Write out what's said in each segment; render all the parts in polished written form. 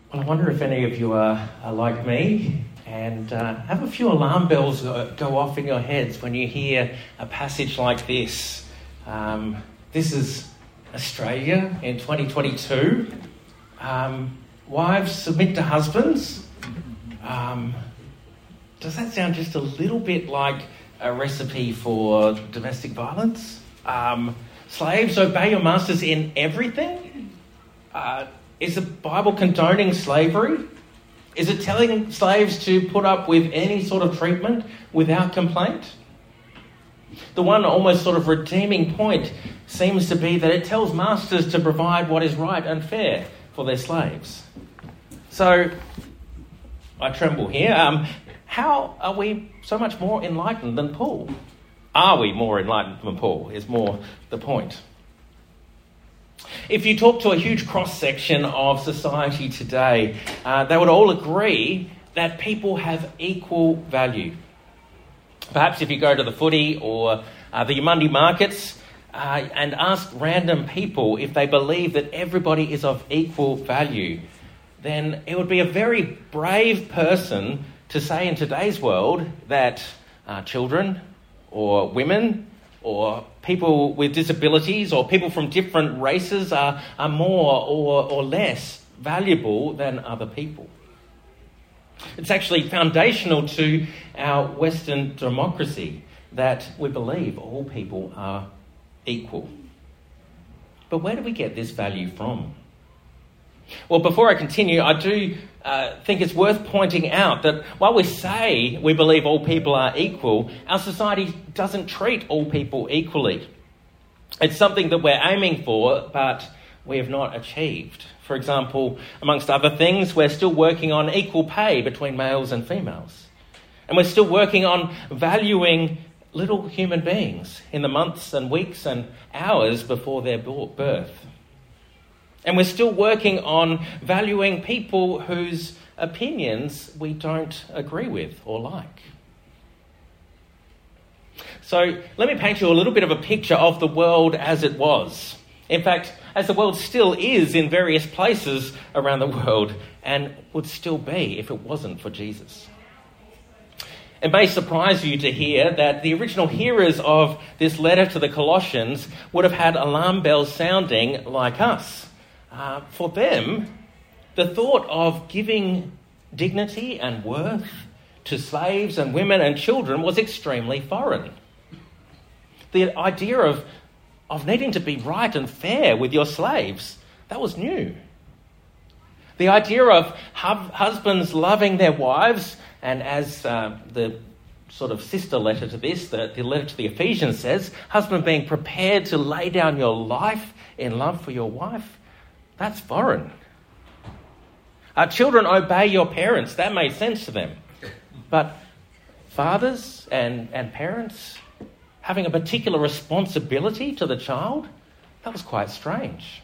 Well, I wonder if any of you are like me and have a few alarm bells go off in your heads when you hear a passage like this. This is Australia in 2022. Wives submit to husbands. Does that sound just a little bit like a recipe for domestic violence? Slaves, obey your masters in everything? Is the Bible condoning slavery? Is it telling slaves to put up with any sort of treatment without complaint? The one almost sort of redeeming point seems to be that it tells masters to provide what is right and fair for their slaves. So, I tremble here. How are we so much more enlightened than Paul? Are we more enlightened than Paul is more the point. If you talk to a huge cross-section of society today, they would all agree that people have equal value. Perhaps if you go to the footy or the Monday markets and ask random people if they believe that everybody is of equal value, then it would be a very brave person to say in today's world that children or women or people with disabilities or people from different races are more or less valuable than other people. It's actually foundational to our Western democracy that we believe all people are equal. But where do we get this value from? Well, before I continue, I do think it's worth pointing out that while we say we believe all people are equal, our society doesn't treat all people equally. It's something that we're aiming for, but we have not achieved. For example, amongst other things, we're still working on equal pay between males and females. And we're still working on valuing little human beings in the months and weeks and hours before their birth. And we're still working on valuing people whose opinions we don't agree with or like. So let me paint you a little bit of a picture of the world as it was. In fact, as the world still is in various places around the world and would still be if it wasn't for Jesus. It may surprise you to hear that the original hearers of this letter to the Colossians would have had alarm bells sounding like us. For them, the thought of giving dignity and worth to slaves and women and children was extremely foreign. The idea of needing to be right and fair with your slaves, that was new. The idea of husbands loving their wives, and as the sort of sister letter to this, the letter to the Ephesians says, husband being prepared to lay down your life in love for your wife, that's foreign. Children, obey your parents. That made sense to them. But fathers and parents having a particular responsibility to the child, that was quite strange.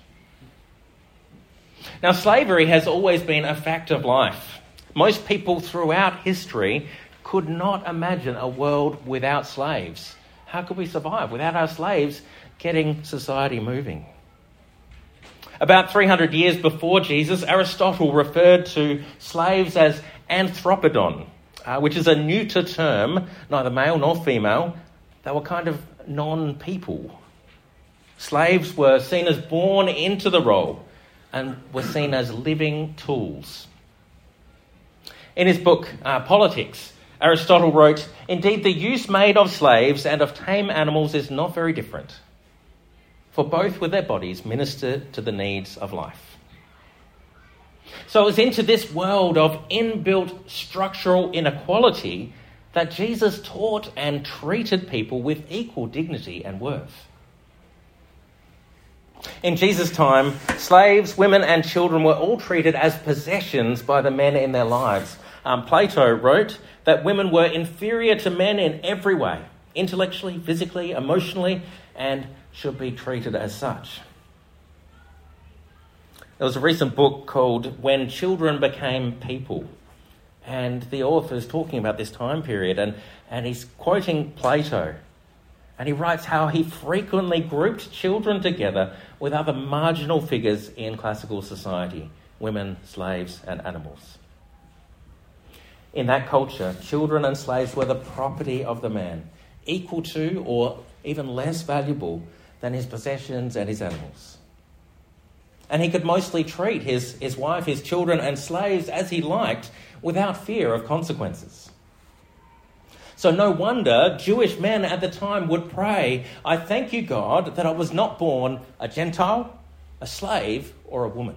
Now, slavery has always been a fact of life. Most people throughout history could not imagine a world without slaves. How could we survive without our slaves getting society moving? About 300 years before Jesus, Aristotle referred to slaves as anthropodon, which is a neuter term, neither male nor female. They were kind of non-people. Slaves were seen as born into the role and were seen as living tools. In his book, Politics, Aristotle wrote, "Indeed, the use made of slaves and of tame animals is not very different. For both with their bodies minister to the needs of life." So it was into this world of inbuilt structural inequality that Jesus taught and treated people with equal dignity and worth. In Jesus' time, slaves, women and children were all treated as possessions by the men in their lives. Plato wrote that women were inferior to men in every way, intellectually, physically, emotionally, and should be treated as such. There was a recent book called When Children Became People, and the author is talking about this time period, and he's quoting Plato, and he writes how he frequently grouped children together with other marginal figures in classical society, women, slaves, and animals. In that culture, children and slaves were the property of the man, equal to or even less valuable than his possessions and his animals. And he could mostly treat his wife, his children and slaves as he liked without fear of consequences. So no wonder Jewish men at the time would pray, "I thank you, God, that I was not born a Gentile, a slave, or a woman."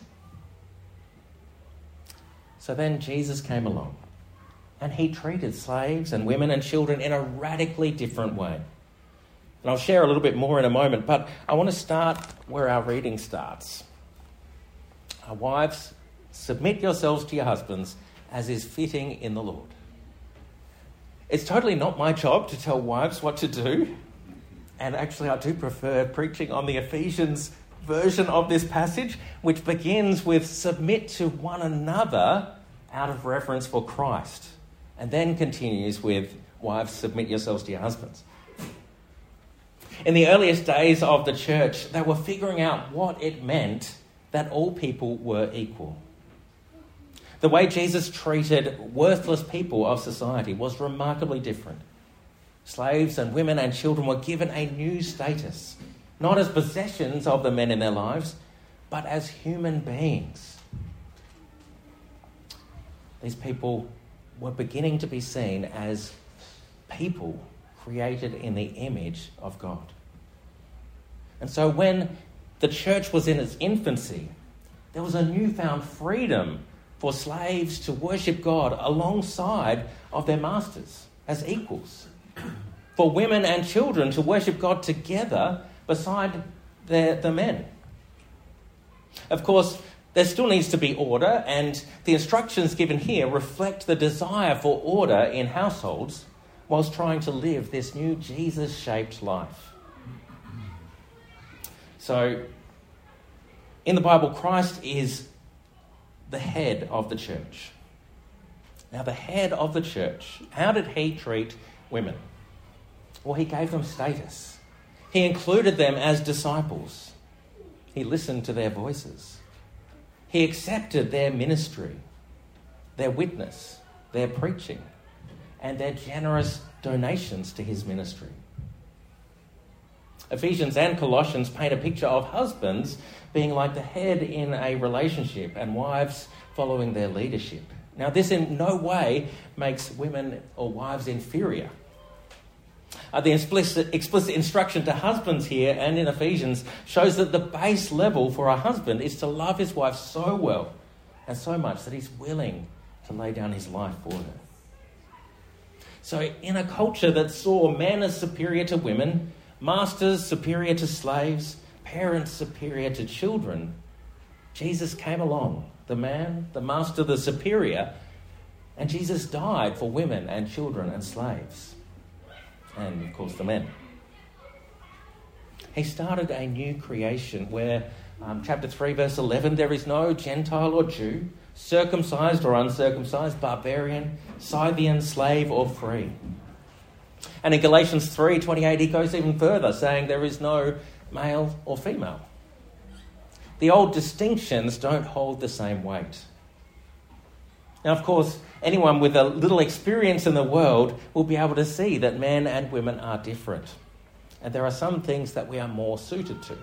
So then Jesus came along and he treated slaves and women and children in a radically different way. And I'll share a little bit more in a moment, but I want to start where our reading starts. Wives, submit yourselves to your husbands as is fitting in the Lord. It's totally not my job to tell wives what to do. And actually, I do prefer preaching on the Ephesians version of this passage, which begins with submit to one another out of reverence for Christ, and then continues with wives, submit yourselves to your husbands. In the earliest days of the church, they were figuring out what it meant that all people were equal. The way Jesus treated worthless people of society was remarkably different. Slaves and women and children were given a new status, not as possessions of the men in their lives, but as human beings. These people were beginning to be seen as people created in the image of God. And so when the church was in its infancy, there was a newfound freedom for slaves to worship God alongside of their masters as equals. For women and children to worship God together beside the men. Of course, there still needs to be order, and the instructions given here reflect the desire for order in households whilst trying to live this new Jesus-shaped life. So, in the Bible, Christ is the head of the church. Now, the head of the church, how did he treat women? Well, he gave them status. He included them as disciples. He listened to their voices. He accepted their ministry, their witness, their preaching, and their generous donations to his ministry. Ephesians and Colossians paint a picture of husbands being like the head in a relationship and wives following their leadership. Now, this in no way makes women or wives inferior. The explicit instruction to husbands here and in Ephesians shows that the base level for a husband is to love his wife so well and so much that he's willing to lay down his life for her. So in a culture that saw men as superior to women, masters superior to slaves, parents superior to children, Jesus came along, the man, the master, the superior, and Jesus died for women and children and slaves. And, of course, the men. He started a new creation where, chapter 3, verse 11, there is no Gentile or Jew, circumcised or uncircumcised, barbarian, Scythian, slave or free. And in Galatians 3:28, he goes even further, saying there is no male or female. The old distinctions don't hold the same weight. Now, of course, anyone with a little experience in the world will be able to see that men and women are different. And there are some things that we are more suited to.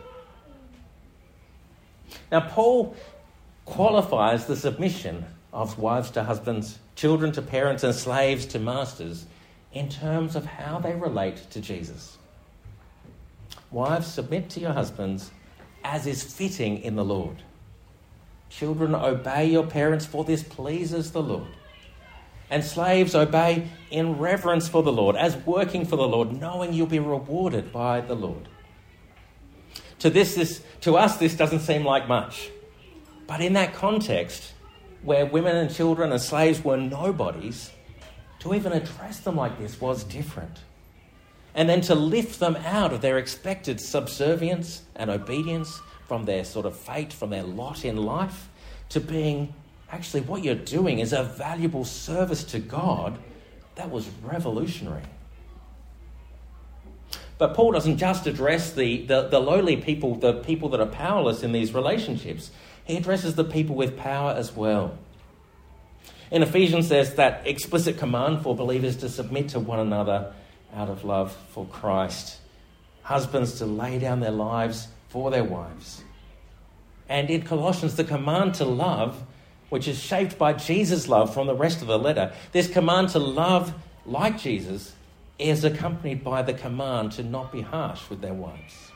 Now, Paul qualifies the submission of wives to husbands, children to parents, and slaves to masters in terms of how they relate to Jesus. Wives, submit to your husbands as is fitting in the Lord. Children, obey your parents, for this pleases the Lord. And slaves, obey in reverence for the Lord, as working for the Lord, knowing you'll be rewarded by the Lord. To us, this doesn't seem like much. But in that context, where women and children and slaves were nobodies, to even address them like this was different. And then to lift them out of their expected subservience and obedience from their sort of fate, from their lot in life, to being, actually what you're doing is a valuable service to God, that was revolutionary. But Paul doesn't just address the lowly people, the people that are powerless in these relationships. He addresses the people with power as well. In Ephesians, there's that explicit command for believers to submit to one another out of love for Christ. Husbands to lay down their lives for their wives. And in Colossians, the command to love, which is shaped by Jesus' love from the rest of the letter, this command to love like Jesus is accompanied by the command to not be harsh with their wives.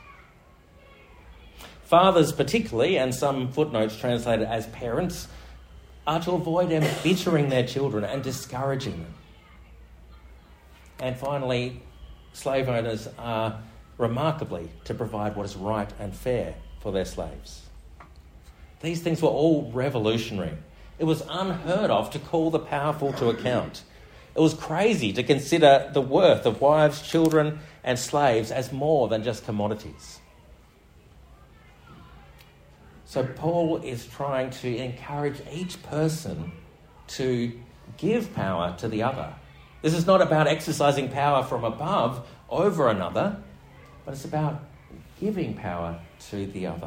Fathers particularly, and some footnotes translated as parents, are to avoid embittering their children and discouraging them. And finally, slave owners are remarkably to provide what is right and fair for their slaves. These things were all revolutionary. It was unheard of to call the powerful to account. It was crazy to consider the worth of wives, children, and slaves as more than just commodities. So Paul is trying to encourage each person to give power to the other. This is not about exercising power from above over another, but it's about giving power to the other.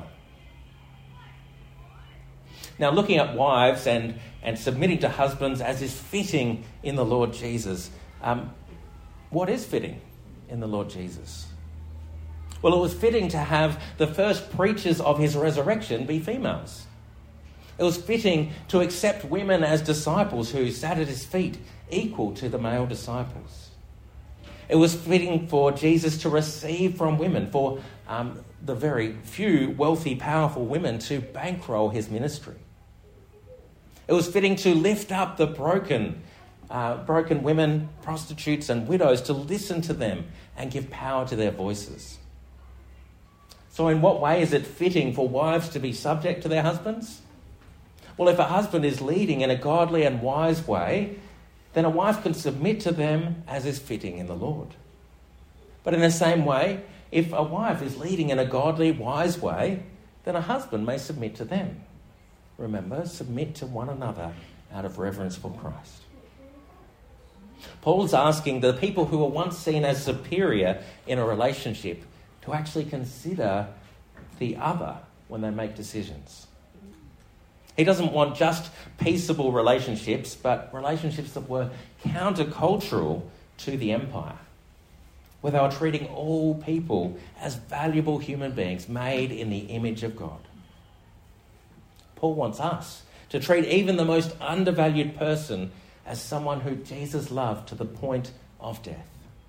Now, looking at wives and submitting to husbands as is fitting in the Lord Jesus, what is fitting in the Lord Jesus? Well, it was fitting to have the first preachers of his resurrection be females. It was fitting to accept women as disciples who sat at his feet, equal to the male disciples. It was fitting for Jesus to receive from women, for the very few wealthy, powerful women to bankroll his ministry. It was fitting to lift up the broken women, prostitutes and widows, to listen to them and give power to their voices. So in what way is it fitting for wives to be subject to their husbands? Well, if a husband is leading in a godly and wise way, then a wife can submit to them as is fitting in the Lord. But in the same way, if a wife is leading in a godly, wise way, then a husband may submit to them. Remember, submit to one another out of reverence for Christ. Paul's asking the people who were once seen as superior in a relationship to actually consider the other when they make decisions. He doesn't want just peaceable relationships, but relationships that were countercultural to the empire, where they were treating all people as valuable human beings made in the image of God. Paul wants us to treat even the most undervalued person as someone who Jesus loved to the point of death.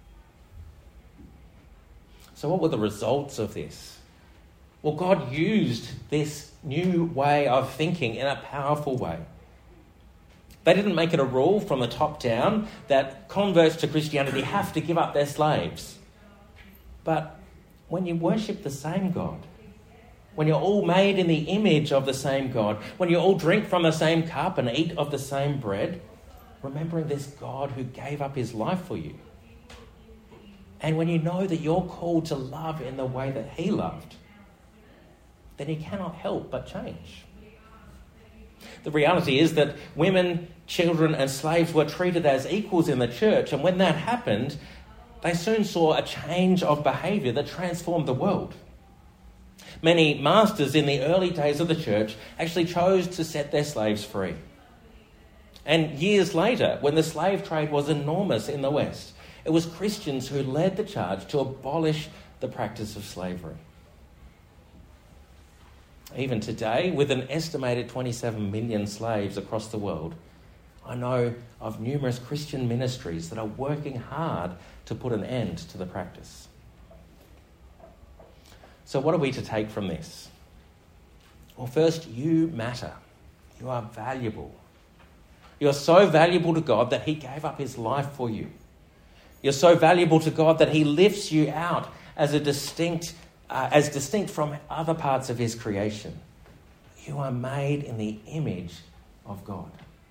So what were the results of this? Well, God used this new way of thinking in a powerful way. They didn't make it a rule from the top down that converts to Christianity have to give up their slaves. But when you worship the same God, when you're all made in the image of the same God, when you all drink from the same cup and eat of the same bread, remembering this God who gave up his life for you, and when you know that you're called to love in the way that he loved, then you cannot help but change. The reality is that women, children and slaves were treated as equals in the church, and when that happened, they soon saw a change of behaviour that transformed the world. Many masters in the early days of the church actually chose to set their slaves free. And years later, when the slave trade was enormous in the West, it was Christians who led the charge to abolish the practice of slavery. Even today, with an estimated 27 million slaves across the world, I know of numerous Christian ministries that are working hard to put an end to the practice. So what are we to take from this? Well, first, you matter. You are valuable. You are so valuable to God that he gave up his life for you. You're so valuable to God that he lifts you out as distinct from other parts of his creation. You are made in the image of God.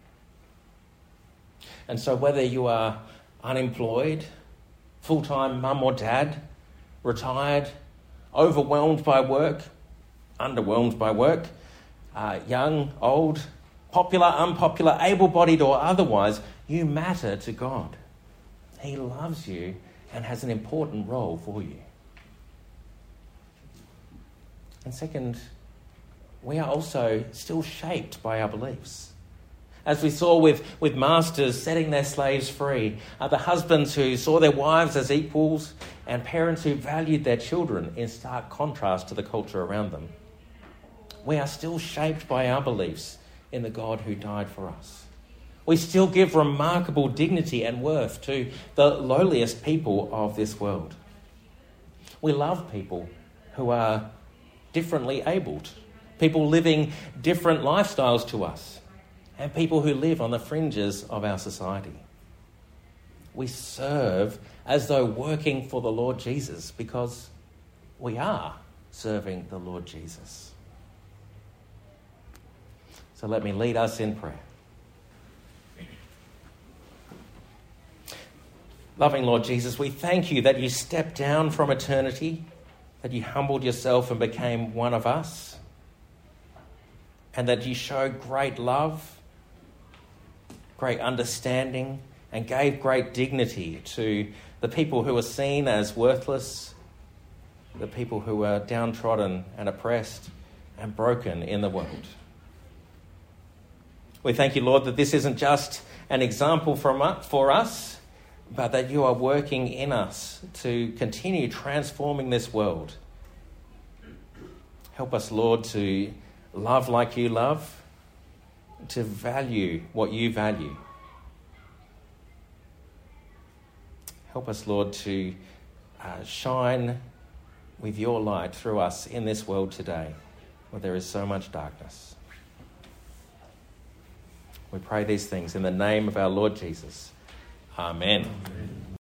And so whether you are unemployed, full-time mum or dad, retired, overwhelmed by work, underwhelmed by work, young, old, popular, unpopular, able-bodied or otherwise, you matter to God. He loves you and has an important role for you. And second, we are also still shaped by our beliefs. As we saw with masters setting their slaves free, the husbands who saw their wives as equals, and parents who valued their children in stark contrast to the culture around them. We are still shaped by our beliefs in the God who died for us. We still give remarkable dignity and worth to the lowliest people of this world. We love people who are differently abled, people living different lifestyles to us, and people who live on the fringes of our society. We serve as though working for the Lord Jesus because we are serving the Lord Jesus. So let me lead us in prayer. Loving Lord Jesus, we thank you that you stepped down from eternity, that you humbled yourself and became one of us, and that you showed great love, great understanding, and gave great dignity to the people who were seen as worthless, the people who were downtrodden and oppressed and broken in the world. We thank you, Lord, that this isn't just an example for us, but that you are working in us to continue transforming this world. Help us, Lord, to love like you love, to value what you value. Help us, Lord, to shine with your light through us in this world today, where there is so much darkness. We pray these things in the name of our Lord Jesus. Amen.